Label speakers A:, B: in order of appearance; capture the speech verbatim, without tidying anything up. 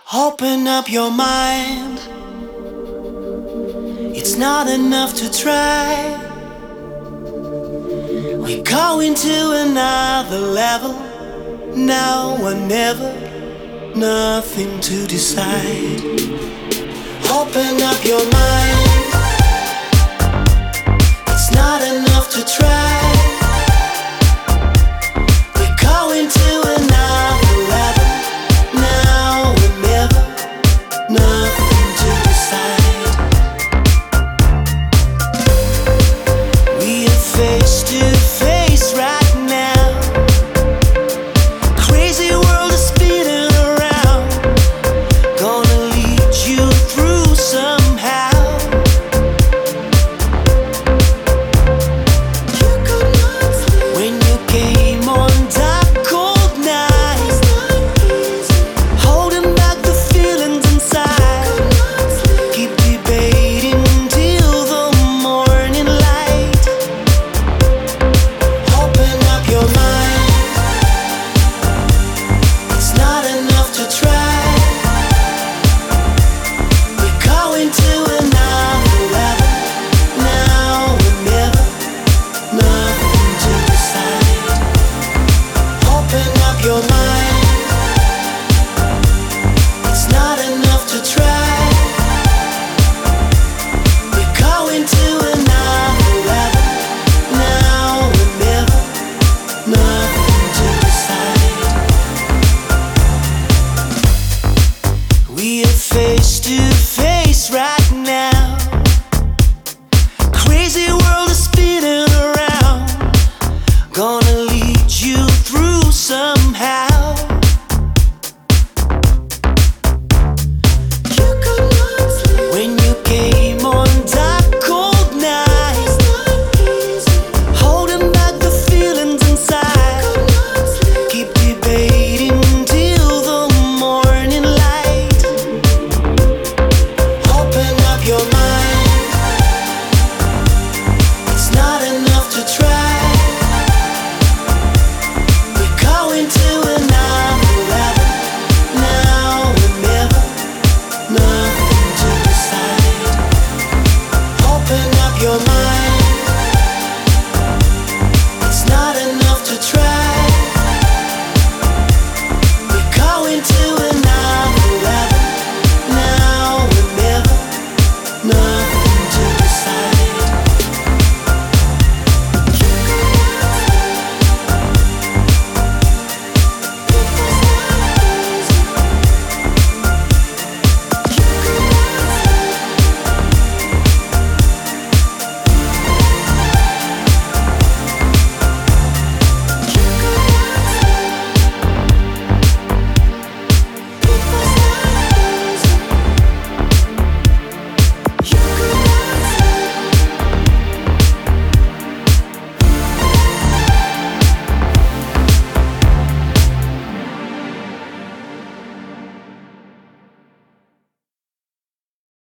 A: Open up your mind. It's not enough to try. We're going to another level. Now or never, nothing to decide. Open up your mind. It's not enough to try. We're going to another level. Now or never, nothing to decide. We are face to face right now. Crazy world is spinning around. Gonna lead you through somehow. You could not sleep when you came on dark cold nights, holding back the feelings inside. Keep debating till the morning light. Open up your mind. It's not enough to try. We're going to another level. Now or never, nothing to decide. Open up your mind. It's not enough to try. We're going to another level. Now or never, nothing to decide. We are face to